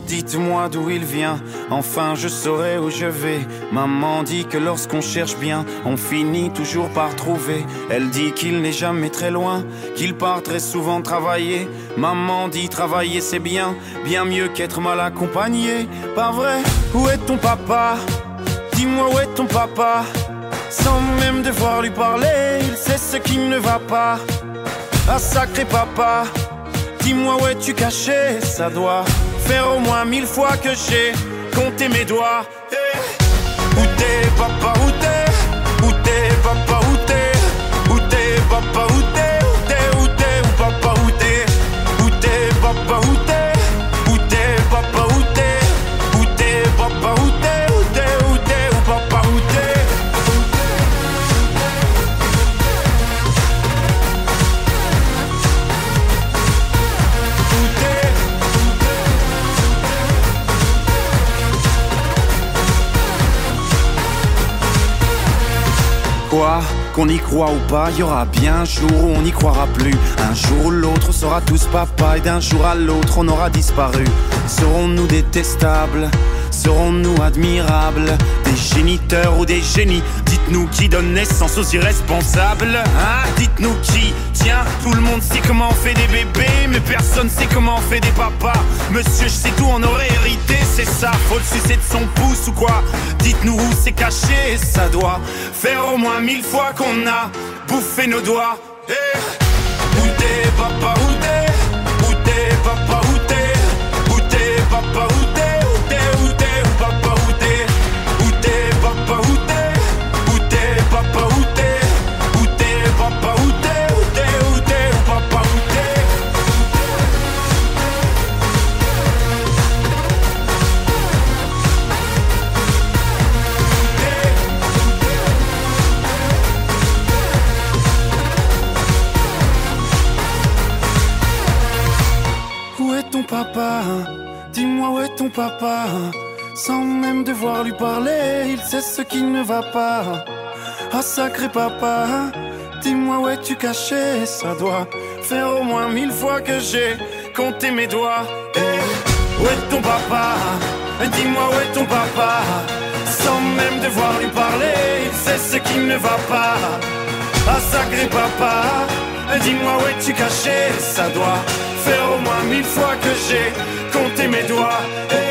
Dites-moi d'où il vient, enfin je saurai où je vais. Maman dit que lorsqu'on cherche bien, on finit toujours par trouver. Elle dit qu'il n'est jamais très loin, qu'il part très souvent travailler. Maman dit travailler c'est bien, bien mieux qu'être mal accompagné. Pas vrai? Où est ton papa? Dis-moi où est ton papa? Sans même devoir lui parler, il sait ce qui ne va pas. Ah sacré papa, dis-moi où es-tu caché? Ça doit faire au moins 1000 fois que j'ai compté mes doigts. Hey. Où t'es papa, où t'es? Où t'es papa, où t'es? Où t'es papa, où t'es? Où t'es, où t'es, où papa, où t'es? Où t'es papa, où t'es? Où t'es papa, où t'es? Où t'es papa, où t'es? Où t'es, où t'es, où papa, où t'es? Quoi? Qu'on y croit ou pas, y aura bien un jour où on n'y croira plus. Un jour ou l'autre, on sera tous papa, et d'un jour à l'autre, on aura disparu. Serons-nous détestables? Serons-nous admirables? Des géniteurs ou des génies? Dites-nous qui donne naissance aux irresponsables, hein? Dites-nous qui? Tiens, tout le monde sait comment on fait des bébés, mais personne sait comment on fait des papas. Monsieur, je sais tout, on aurait hérité, c'est ça. Faut le sucer de son pouce ou quoi? Dites-nous où c'est caché, ça doit faire au moins 1000 fois qu'on a bouffé nos doigts. Hey. Où t'es papa, où t'es? Où t'es papa, où t'es? Où t'es papa, où t'es? Où t'es, où t'es, où papa, où t'es? Où t'es papa, où t'es? Où t'es papa, où t'es? Où t'es papa, où t'es? Où t'es, où t'es, où papa, où t'es? Où est ton papa? Dis-moi où est ton papa? Sans même devoir lui parler, il sait ce qui ne va pas. Ah sacré papa, dis-moi où es-tu caché? Ça doit faire au moins 1000 fois que j'ai compté mes doigts. Hey. Où est ton papa? Dis-moi où est ton papa? Sans même devoir lui parler, il sait ce qui ne va pas. Ah sacré papa, dis-moi où es-tu caché? Ça doit faire au moins 1000 fois que j'ai compté mes doigts. Hey.